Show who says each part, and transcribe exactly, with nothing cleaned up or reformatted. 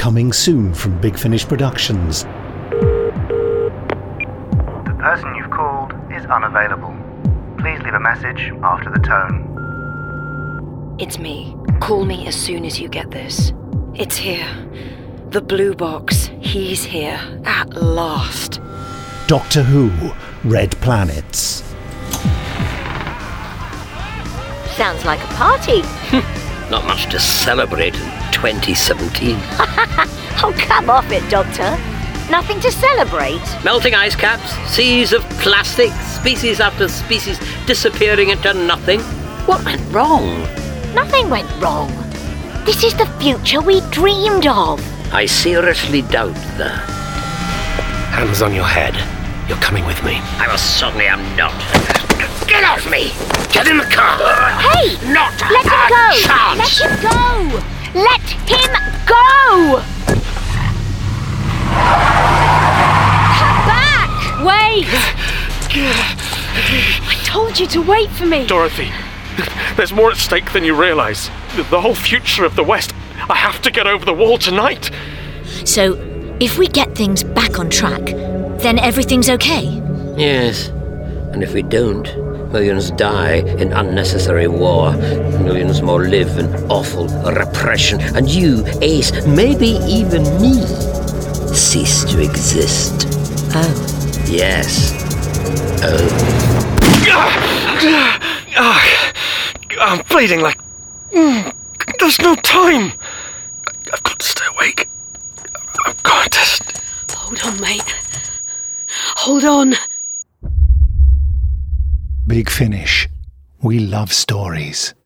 Speaker 1: coming soon from Big Finish Productions.
Speaker 2: The person you've called is unavailable. Please leave a message after the tone.
Speaker 3: It's me. Call me as soon as you get this. It's here. The blue box. He's here. At last.
Speaker 1: Doctor Who, Red Planets.
Speaker 4: Sounds like a party.
Speaker 5: Not much to celebrate in twenty seventeen.
Speaker 4: Oh, come off it, Doctor. Nothing to celebrate.
Speaker 5: Melting ice caps, seas of plastic, species after species disappearing into nothing. What went wrong?
Speaker 4: Nothing went wrong. This is the future we dreamed of.
Speaker 5: I seriously doubt that.
Speaker 6: Hands on your head. You're coming with me.
Speaker 5: I most certainly am not. Get off me! Get in the car!
Speaker 4: Hey!
Speaker 5: Not
Speaker 4: Let him
Speaker 5: a
Speaker 4: go!
Speaker 5: chance!
Speaker 4: Let him go! Let him go!
Speaker 3: Come back! Wait! I told you to wait for me.
Speaker 7: Dorothy, there's more at stake than you realise. The, the whole future of the West. I have to get over the wall tonight.
Speaker 8: So, if we get things back on track, then everything's okay?
Speaker 5: Yes. And if we don't, millions die in unnecessary war. Millions more live in awful repression. And you, Ace, maybe even me, cease to exist.
Speaker 8: Oh.
Speaker 5: Yes. Oh.
Speaker 7: I'm bleeding like... There's no time. I've got to stay awake. I've got to... St-
Speaker 3: Hold on, mate. Hold on.
Speaker 1: Big Finish. We love stories.